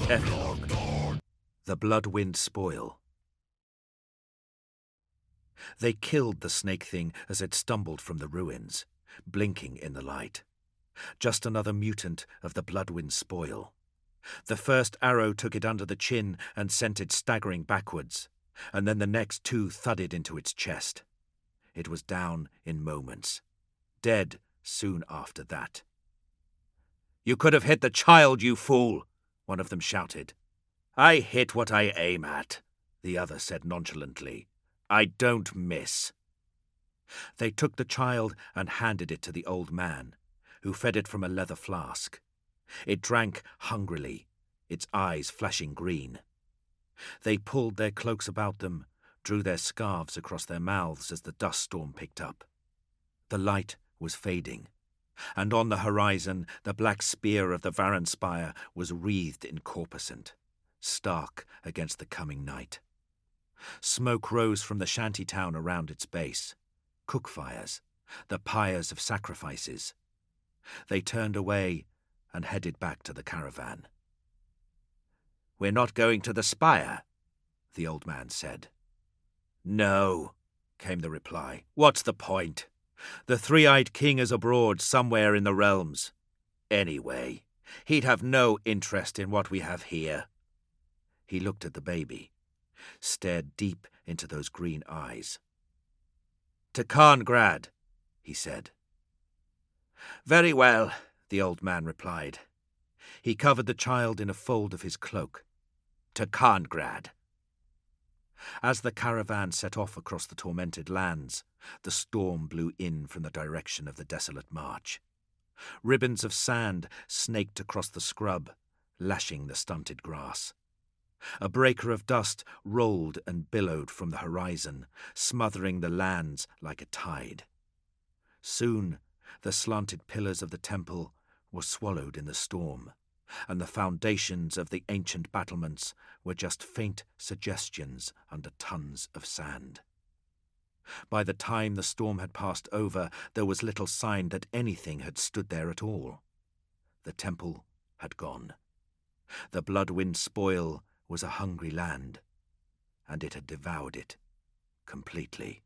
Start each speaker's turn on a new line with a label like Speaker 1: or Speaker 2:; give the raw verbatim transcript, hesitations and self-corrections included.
Speaker 1: Epilogue. The Bloodwind Spoil. They killed the snake thing as it stumbled from the ruins, blinking in the light. Just another mutant of the Bloodwind Spoil. The first arrow took it under the chin and sent it staggering backwards, and then the next two thudded into its chest. It was down in moments, dead soon after that. "You could have hit the child, you fool!" one of them shouted. "I hit what I aim at," the other said nonchalantly. "I don't miss." They took the child and handed it to the old man, who fed it from a leather flask. It drank hungrily, its eyes flashing green. They pulled their cloaks about them, drew their scarves across their mouths as the dust storm picked up. The light was fading, and on the horizon the black spear of the Varanspire was wreathed in corpuscent, stark against the coming night. Smoke rose from the shanty town around its base. Cook fires, the pyres of sacrifices. They turned away and headed back to the caravan. "We're not going to the spire," the old man said. "No," came the reply. "What's the point? The three-eyed king is abroad somewhere in the realms. Anyway, he'd have no interest in what we have here." He looked at the baby, stared deep into those green eyes. "To Karngrad," he said. "Very well," the old man replied. He covered the child in a fold of his cloak. "To Karngrad." As the caravan set off across the tormented lands, the storm blew in from the direction of the desolate march. Ribbons of sand snaked across the scrub, lashing the stunted grass. A breaker of dust rolled and billowed from the horizon, smothering the lands like a tide. Soon the slanted pillars of the temple were swallowed in the storm, and the foundations of the ancient battlements were just faint suggestions under tons of sand. By the time the storm had passed over, there was little sign that anything had stood there at all. The temple had gone. The Bloodwind Spoil was a hungry land, and it had devoured it completely.